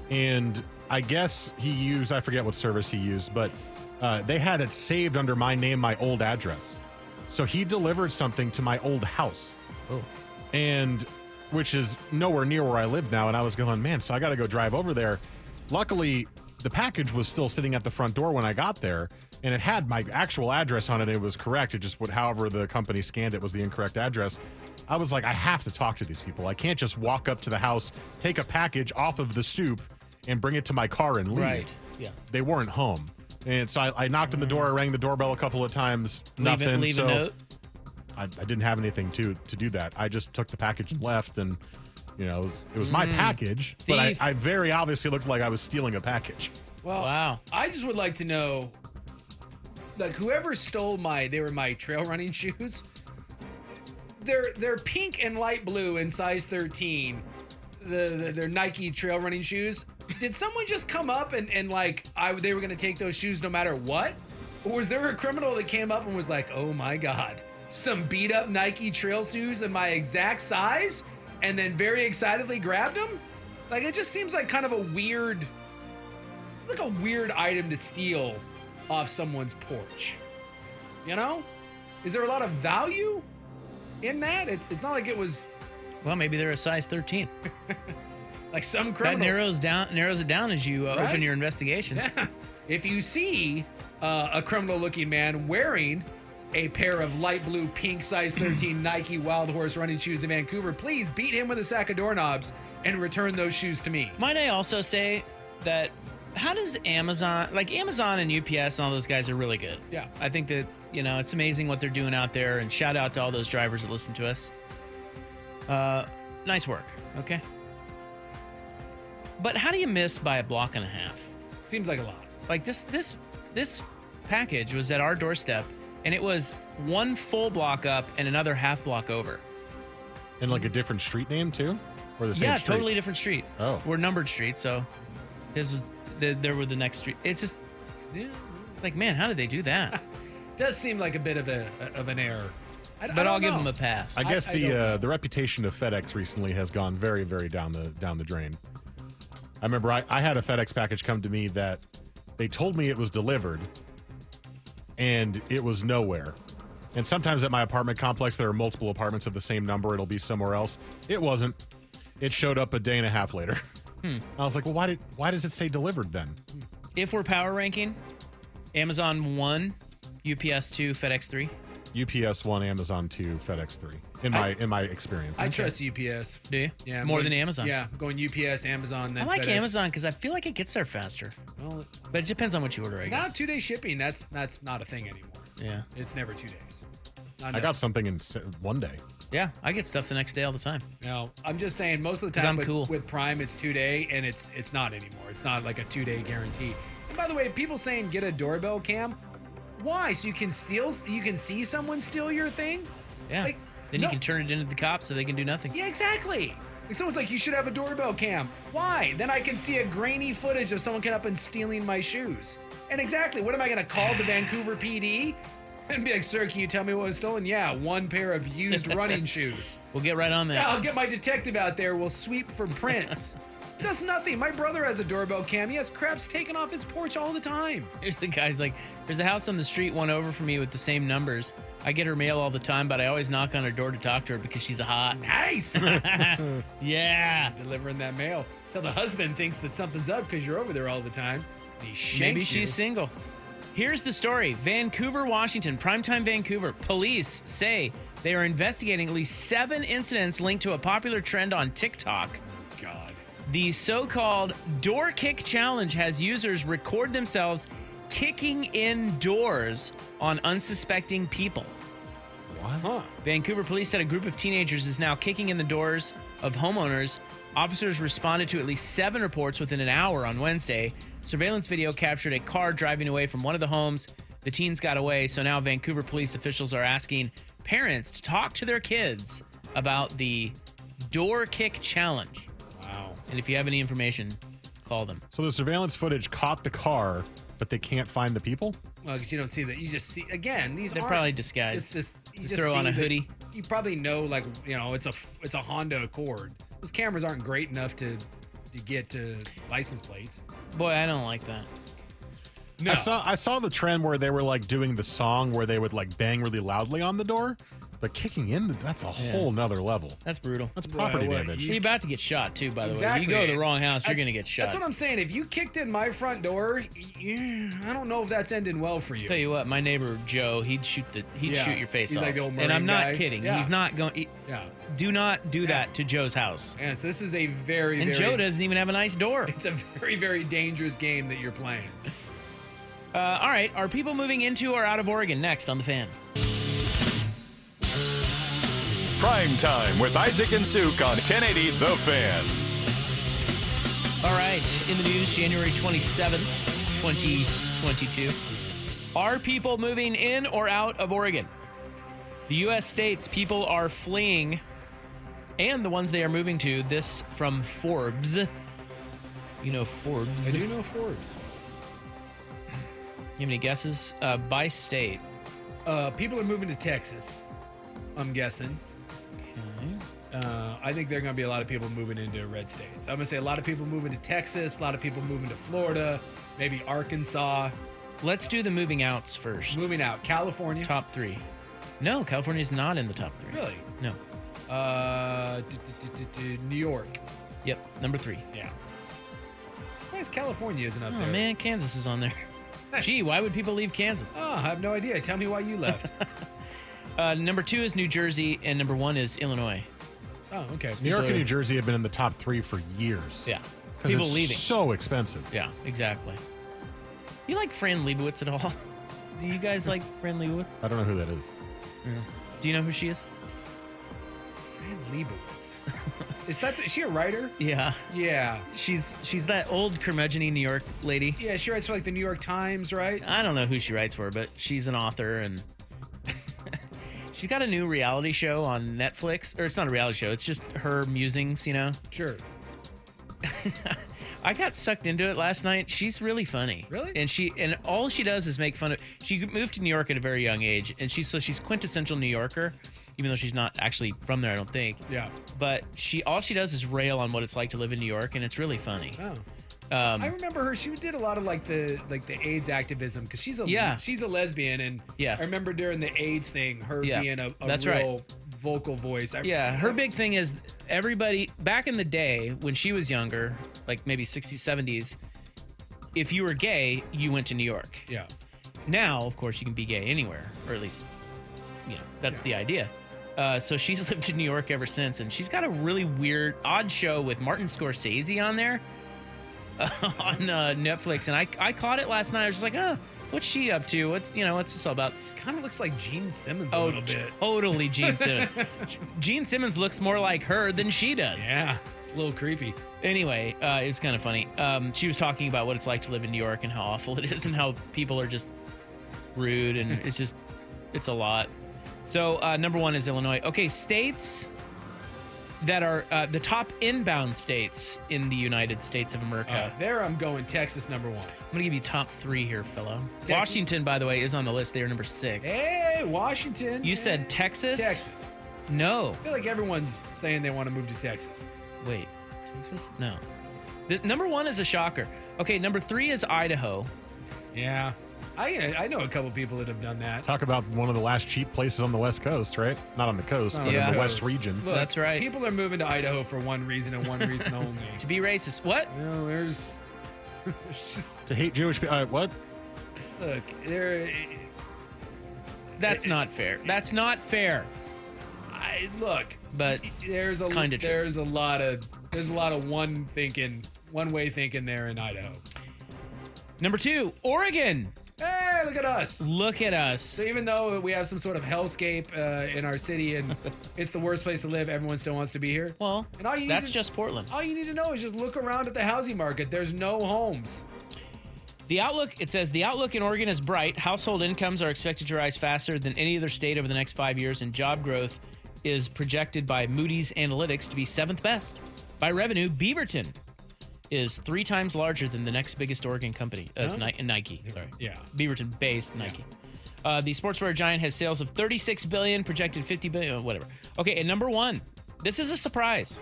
and I guess he used, I forget what service he used, but uh, they had it saved under my name, my old address. So he delivered something to my old house.
Oh.
And which is nowhere near where I live now. And I was going, man, so I got to go drive over there. Luckily, the package was still sitting at the front door when I got there, and it had my actual address on it. It was correct. It just would, however the company scanned it was the incorrect address. I was like, I have to talk to these people. I can't just walk up to the house, take a package off of the stoop, and bring it to my car and leave.
Right. Yeah.
They weren't home. And so I, I knocked on the door, I rang the doorbell a couple of times,
Leave,
nothing.
it, leave
so
a note.
I, I didn't have anything to to do that. I just took the package and left, and you know, it was, it was my
Mm.
package, but I,
Thief.
I very obviously looked like I was stealing a package.
Well,
Wow.
I just would like to know, like, whoever stole my, they were my trail running shoes. They're they're pink and light blue in size thirteen. The, the they're Nike trail running shoes. Did someone just come up and and like I they were gonna take those shoes no matter what? Or was there a criminal that came up and was like, oh my God, some beat up Nike trail shoes in my exact size, and then very excitedly grabbed them? Like, it just seems like kind of a weird. It's like a weird item to steal off someone's porch. You know? Is there a lot of value? in that. It's it's not like it was.
Well, maybe they're a size thirteen.
Like some criminal.
That narrows down narrows it down as you uh,
Right?
open your investigation.
Yeah. If you see uh, a criminal-looking man wearing a pair of light blue, pink, size thirteen Nike Wild Horse running shoes in Vancouver, please beat him with a sack of doorknobs and return those shoes to me.
Might I also say that how does Amazon, like Amazon and U P S and all those guys are really good.
Yeah.
I think that, you know, it's amazing what they're doing out there, and shout out to all those drivers that listen to us. Uh, nice work, okay? But how do you miss by a block and a half?
Seems like a lot.
Like this this this package was at our doorstep, and it was one full block up and another half block over.
And like a different street name too? Or the same
Yeah,
street?
totally different street.
Oh.
We're numbered streets, so his was the, there were the next street. It's just
Yeah.
like, man, how did they do that?
Does seem like a bit of a of an error. I,
But I'll give them a pass.
I guess
I
the
don't
uh, the reputation of FedEx recently has gone very, very down the down the drain. I remember I, I had a FedEx package come to me that they told me it was delivered, and it was nowhere. And sometimes at my apartment complex, there are multiple apartments of the same number. It'll be somewhere else. It wasn't. It showed up a day and a half later.
Hmm.
I was like, well, why did why does it say delivered then?
If we're power ranking, Amazon one, U P S two, FedEx three.
U P S one, Amazon two, FedEx three. In my
I-
in my experience,
I trust U P S.
Do you?
Yeah,
More
going-
than Amazon.
Yeah, going U P S, Amazon, then
I like
FedEx.
Amazon because I feel like it gets there faster.
Well,
But it depends on what you order, I
now
guess.
two day shipping. That's that's not a thing anymore.
Yeah.
It's never two days. Not
I got something in s- one day.
Yeah, I get stuff the next day all the time.
No, I'm just saying most of the
'Cause
time
I'm
with,
cool.
with Prime it's two day and it's it's not anymore. It's not like a two day guarantee. And by the way, people saying get a doorbell cam, why? So you can steal you can see someone steal your thing?
Yeah.
Like,
then
no.
you can turn it into the cops so they can do nothing.
Yeah, exactly. Like someone's like, you should have a doorbell cam. Why? Then I can see a grainy footage of someone coming up and stealing my shoes. And exactly, what am I gonna call the Vancouver P D? And be like, sir, can you tell me what was stolen? Yeah, one pair of used running shoes.
We'll get right on that.
Yeah, I'll get my detective out there. We'll sweep for prints. Does nothing. My brother has a doorbell cam. He has craps taken off his porch all the time.
Here's the guy's like, there's a house on the street, one over from me with the same numbers. I get her mail all the time, but I always knock on her door to talk to her because she's a hot.
Nice.
Yeah.
Delivering that mail. Till the husband thinks that something's up because you're over there all the time. He shanks
Maybe
you.
she's single. Here's the story. Vancouver, Washington, primetime Vancouver. Police say they are investigating at least seven incidents linked to a popular trend on TikTok.
God.
The so-called door kick challenge has users record themselves kicking in doors on unsuspecting people.
What?
Huh.
Vancouver police said a group of teenagers is now kicking in the doors of homeowners. Officers responded to at least seven reports within an hour on Wednesday. Surveillance video captured a car driving away from one of the homes. The teens got away, so now Vancouver police officials are asking parents to talk to their kids about the door kick challenge.
Wow.
And if you have any information, call them.
So the surveillance footage caught the car, but they can't find the people?
Well, because you don't see that. You just see, again, these
They're
aren't
probably disguised.
Just, this, you
They
just
throw
see
on a
that-
hoodie.
You probably know, like, you know, it's a it's a Honda Accord. Those cameras aren't great enough to to get to license plates.
Boy, I don't like that.
No.
I saw I saw the trend where they were like doing the song where they would like bang really loudly on the door, but kicking in, that's a
Yeah.
whole nother level.
That's brutal.
That's property
Well, what,
damage.
You're about to get shot, too, by the
Exactly.
way. You go to the wrong house, you're
That's-
going to get shot.
That's what I'm saying. If you kicked in my front door, you, I don't know if that's ending well for you.
Tell you what, my neighbor Joe, he'd shoot the he'd
Yeah.
shoot your face
He's
off.
like the old
and I'm
Marine
not
guy.
kidding.
Yeah.
He's not going. he-
Yeah.
Do not do that to Joe's house.
Yeah, so this is a very,
And
very,
Joe doesn't even have a nice door.
it's a very, very dangerous game that you're playing.
Uh, all right, are people moving into or out of Oregon? Next on the Fan.
Prime Time with Isaac and Suk on ten eighty The Fan.
All right, in the news, January twenty-seventh, twenty twenty-two. Are people moving in or out of Oregon? The U S states people are fleeing and the ones they are moving to. This from Forbes. You know Forbes.
I do know Forbes.
You have any guesses? Uh, by state.
Uh, people are moving to Texas, I'm guessing.
Okay.
Uh, I think there are going to be a lot of people moving into red states. I'm going to say a lot of people moving to Texas, a lot of people moving to Florida, maybe Arkansas.
Let's do the moving outs first.
Moving out. California.
Top three. No, California's not in the top three.
Really?
No.
Uh, d- d- d- d- New York.
Yep, number three.
Yeah. Why is California isn't up
Oh,
there?
man, Kansas is on there. Gee, why would people leave Kansas?
Oh, I have no idea. Tell me why you left.
uh, number two is New Jersey, and number one is Illinois.
Oh, okay.
New York and New Jersey have been in the top three for years.
Yeah.
Because
People
it's
leaving.
so expensive.
Yeah, exactly. You like Fran Lebowitz at all? Do you guys like Fran Lebowitz?
I don't know who that is.
Yeah. Do you know who she is?
Fran Lebowitz. Is that? Is she a writer?
Yeah.
Yeah.
She's she's that old curmudgeon-y New York lady.
Yeah, she writes for like the New York Times, right?
I don't know who she writes for, but she's an author, and she's got a new reality show on Netflix. Or it's not a reality show. It's just her musings, you know?
Sure.
I got sucked into it last night. She's really funny.
Really?
And she and all she does is make fun of. She moved to New York at a very young age, and she's so she's quintessential New Yorker, even though she's not actually from there. I don't think.
Yeah.
But she all she does is rail on what it's like to live in New York, and it's really funny.
Oh.
Um,
I remember her. She did a lot of like the like the AIDS activism because she's a
Yeah.
she's a lesbian, and
Yes.
I remember during the AIDS thing, her
Yeah,
being a, a
that's
real
right.
vocal voice. I,
Yeah, her big thing is everybody back in the day when she was younger, like maybe sixties, seventies, if you were gay, you went to New York.
Yeah.
Now, of course, you can be gay anywhere, or at least, you know, that's the idea. Uh, so she's lived in New York ever since, and she's got a really weird, odd show with Martin Scorsese on there uh, on uh, Netflix, and I I caught it last night. I was just like, oh, what's she up to? What's you know, what's this all about?
Kind of looks like Gene Simmons a
Oh,
little bit.
totally Gene Simmons. Gene Simmons looks more like her than she does.
Yeah, it's a little creepy.
Anyway, uh, it's kind of funny. Um, she was talking about what it's like to live in New York and how awful it is and how people are just rude and it's just, it's a lot. So uh, number one is Illinois. Okay, states that are uh, the top inbound states in the United States of America.
Uh, there I'm going Texas number one.
I'm going to give you top three here, fellow.
Texas.
Washington, by the way, is on the list. They are number six.
Hey, Washington.
You said Texas?
Texas.
No.
I feel like everyone's saying they want to move to Texas.
Wait, Texas? No. The, number one is a shocker. Okay, number three is Idaho.
Yeah. I I know a couple people that have done that.
Talk about one of the last cheap places on the West Coast, right? Not on the coast,
Not
but
on
in
the
the West
coast.
region.
Look,
That's right.
People are moving to Idaho for one reason and one reason only.
To be racist. What?
You know, there's, there's just
To hate Jewish people. Uh, what?
look there.
That's not fair. That's not fair.
I look,
But
there's a
it's kinda true.
there's a lot of there's a lot of one thinking, one way thinking there in Idaho.
number two, Oregon.
Hey, look at us.
Look at us.
So even though we have some sort of hellscape uh, in our city and it's the worst place to live, everyone still wants to be here.
Well,
And all you need
that's
to-
just Portland.
All you need to know is just look around at the housing market. There's no homes.
The outlook, it says, the outlook in Oregon is bright. Household incomes are expected to rise faster than any other state over the next five years, and job growth is projected by Moody's Analytics to be seventh best. By revenue, Beaverton is three times larger than the next biggest Oregon company. Uh, it's
Huh?
Ni- Nike, sorry.
Yeah.
Beaverton-based Nike. Uh, the sportswear giant has sales of thirty-six billion dollars, projected fifty billion dollars, whatever. Okay, and number one, this is a surprise.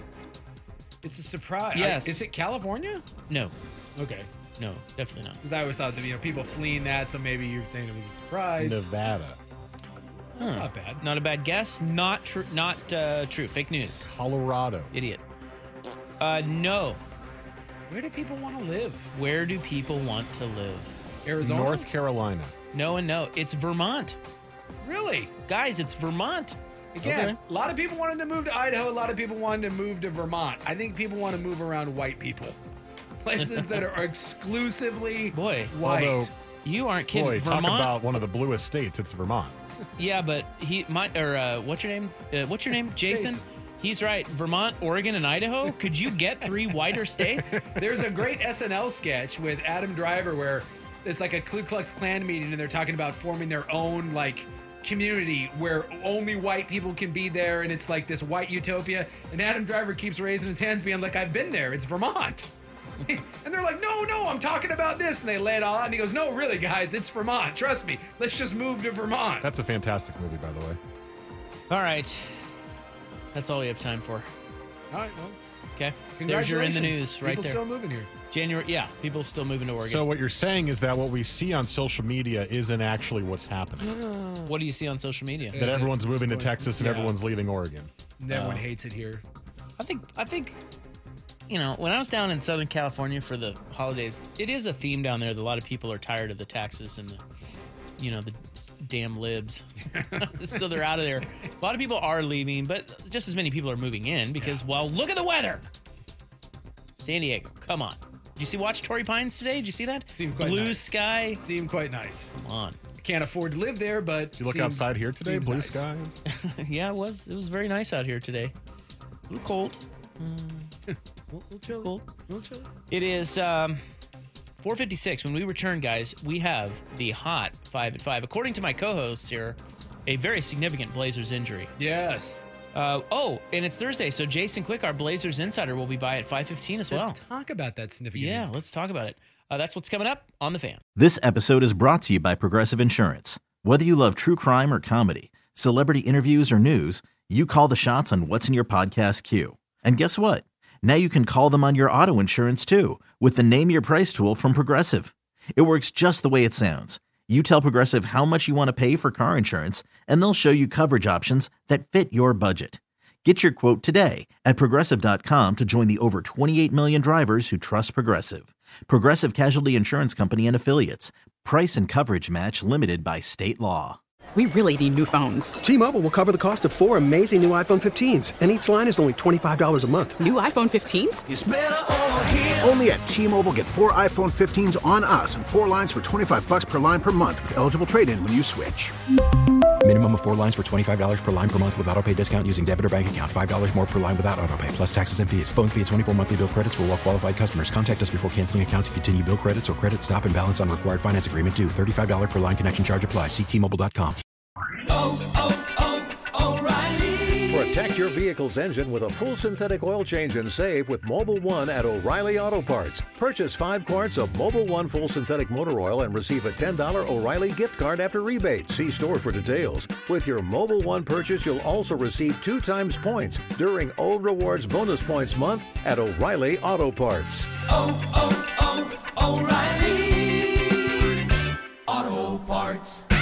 It's a surprise.
Yes.
I- is it California?
No,
Okay.
no, definitely not.
Because I always thought that, you know, people fleeing that, so maybe you're saying it was a surprise.
Nevada.
That's
Huh.
not bad.
Not a bad guess. Not true. Not uh, true. Fake news.
Colorado.
Idiot. Uh, no.
Where do people want to live?
Where do people want to live?
Arizona?
North Carolina.
No and no. It's Vermont.
Really?
Guys, it's Vermont.
Again,
Okay.
a lot of people wanted to move to Idaho. A lot of people wanted to move to Vermont. I think people want to move around white people. Places that are exclusively
Boy,
white.
Although,
you aren't kidding.
boy,
Vermont.
talk about one of the bluest states. It's Vermont.
Yeah, but he might. Or uh, what's your name? Uh, what's your name? Jason?
Jason.
He's right. Vermont, Oregon, and Idaho. Could you get three whiter states?
There's a great S N L sketch with Adam Driver where it's like a Ku Klux Klan meeting and they're talking about forming their own like community where only white people can be there and it's like this white utopia. And Adam Driver keeps raising his hands being like, I've been there. It's Vermont. And they're like, no, no, I'm talking about this. And they lay it all out. And he goes, no, really, guys, it's Vermont. Trust me. Let's just move to Vermont.
That's a fantastic movie, by the way.
All right. That's all we have time for.
All right, well,
Okay. There's your in the
congratulations.
news right
People
there.
still moving here.
January, yeah, people still moving to Oregon.
So what you're saying is that what we see on social media isn't actually what's happening.
What do you see on social media?
That everyone's moving to Texas and
yeah.
everyone's leaving Oregon.
Everyone
Uh,
hates it here.
I think, I think, you know, when I was down in Southern California for the holidays, it is a theme down there that a lot of people are tired of the taxes and the, you know, the damn libs. So they're out of there. A lot of people are leaving, but just as many people are moving in because, well, look at the weather. San Diego, come on. Did you see watch Torrey Pines today? Did you see that?
Seemed quite
Blue
nice.
sky.
Seemed quite nice.
Come on.
I can't afford to live there, but
Did you look
seemed-
outside here today?
seems
Blue
nice.
skies?
Yeah, it was. It was very nice out here today. A little cold.
A little chilly.
Cold.
A little chilly.
It is um, four fifty-six. When we return, guys, we have the hot five at five. According to my co-hosts here, a very significant Blazers injury.
Yes.
Uh, oh, and it's Thursday, so Jason Quick, our Blazers insider, will be by at five fifteen as well.
Let's talk about that significant.
Yeah, let's talk about it. Uh, that's what's coming up on The Fan.
This episode is brought to you by Progressive Insurance. Whether you love true crime or comedy, celebrity interviews or news, you call the shots on what's in your podcast queue. And guess what? Now you can call them on your auto insurance too with the Name Your Price tool from Progressive. It works just the way it sounds. You tell Progressive how much you want to pay for car insurance, and they'll show you coverage options that fit your budget. Get your quote today at Progressive dot com to join the over twenty-eight million drivers who trust Progressive. Progressive Casualty Insurance Company and Affiliates. Price and coverage match limited by state law.
We really need new phones.
T-Mobile will cover the cost of four amazing new iPhone fifteens, and each line is only twenty-five dollars a month.
New iPhone fifteens?
It's better over here. Only at T-Mobile, get four iPhone fifteens on us and four lines for twenty-five bucks per line per month with eligible trade-in when you switch.
Minimum of four lines for twenty-five dollars per line per month with autopay discount using debit or bank account. five dollars more per line without autopay, plus taxes and fees. Phone fee at twenty-four monthly bill credits for well-qualified customers. Contact us before canceling account to continue bill credits or credit stop and balance on required finance agreement due. thirty-five dollars per line connection charge applies. See T Mobile dot com.
Oh, oh, oh, O'Reilly. Protect your vehicle's engine with a full synthetic oil change and save with Mobile One at O'Reilly Auto Parts. Purchase five quarts of Mobile One full synthetic motor oil and receive a ten dollars O'Reilly gift card after rebate. See store for details. With your Mobile One purchase, you'll also receive two times points during O Rewards Bonus Points Month at O'Reilly Auto Parts.
Oh, oh, oh, O'Reilly Auto Parts.